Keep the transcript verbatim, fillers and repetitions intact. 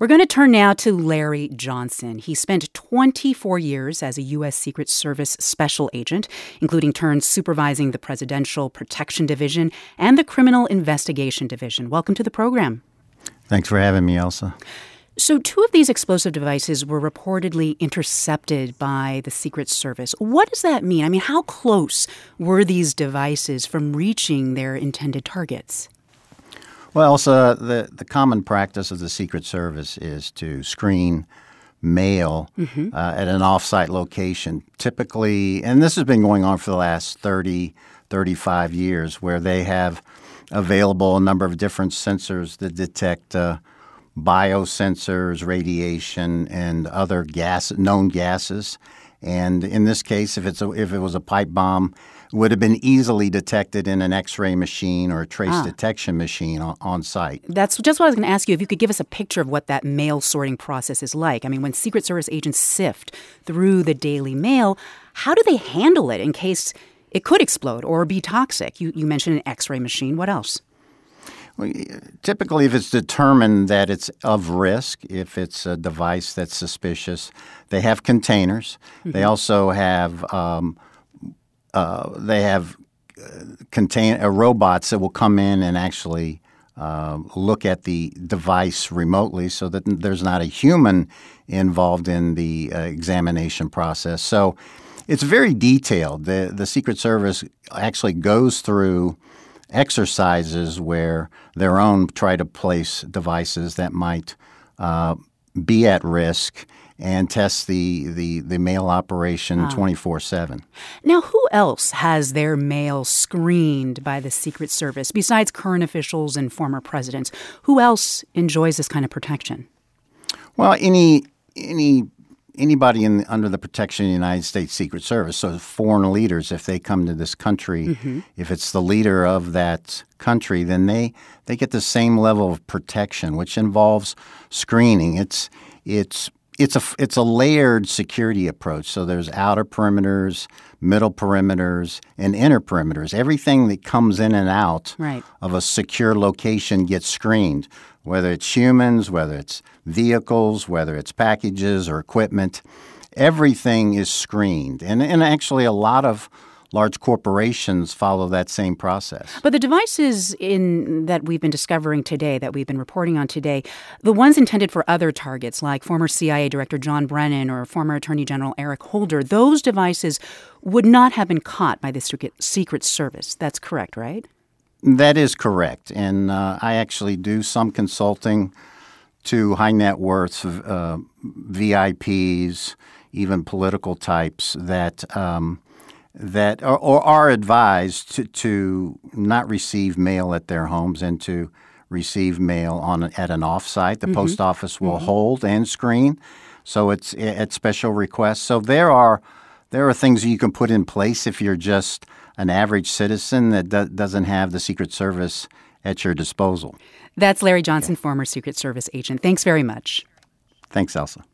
We're going to turn now to Larry Johnson. He spent twenty-four years as a U S. Secret Service special agent, including turns supervising the Presidential Protection Division and the Criminal Investigation Division. Welcome to the program. Thanks for having me, Elsa. So two of these explosive devices were reportedly intercepted by the Secret Service. What does that mean? I mean, how close were these devices from reaching their intended targets? Well, Elsa, the, the common practice of the Secret Service is to screen mail mm-hmm. uh, at an off-site location. Typically, and this has been going on for the last thirty, thirty-five years, where they have available a number of different sensors that detect uh, biosensors, radiation, and other gas, known gases. And in this case, if it's a, if it was a pipe bomb, it would have been easily detected in an X-ray machine or a trace ah. detection machine on, on site. That's just what I was going to ask you, if you could give us a picture of what that mail sorting process is like. I mean, when Secret Service agents sift through the daily mail, how do they handle it in case it could explode or be toxic? You, you mentioned an X-ray machine. What else? Well, typically, if it's determined that it's of risk, if it's a device that's suspicious, they have containers. Mm-hmm. They also have um, uh, they have uh, contain uh, robots that will come in and actually uh, look at the device remotely, so that there's not a human involved in the uh, examination process. So it's very detailed. The the Secret Service actually goes through exercises where their own try to place devices that might uh, be at risk and test the, the, the mail operation ah. twenty-four seven. Now, who else has their mail screened by the Secret Service besides current officials and former presidents? Who else enjoys this kind of protection? Well, any any anybody in under the protection of the United States Secret Service, so foreign leaders, if they come to this country, mm-hmm. if it's the leader of that country, then they, they get the same level of protection, which involves screening. It's it's it's a it's a layered security approach. So there's outer perimeters, middle perimeters, and inner perimeters. Everything that comes in and out right. of a secure location gets screened, whether it's humans, whether it's vehicles, whether it's packages or equipment. Everything is screened. And, and actually a lot of large corporations follow that same process. But the devices in that we've been discovering today, that we've been reporting on today, the ones intended for other targets like former C I A Director John Brennan or former Attorney General Eric Holder, those devices would not have been caught by the Secret Service. That's correct, right? That is correct. And uh, I actually do some consulting to high net worth uh, V I Ps, even political types that um, that are, or are advised to, to not receive mail at their homes and to receive mail on at an offsite. The mm-hmm. post office will mm-hmm. hold and screen, so it's at special requests. So there are there are things you can put in place if you're just an average citizen that do- doesn't have the Secret Service at your disposal. That's Larry Johnson, yeah. former Secret Service agent. Thanks very much. Thanks, Elsa.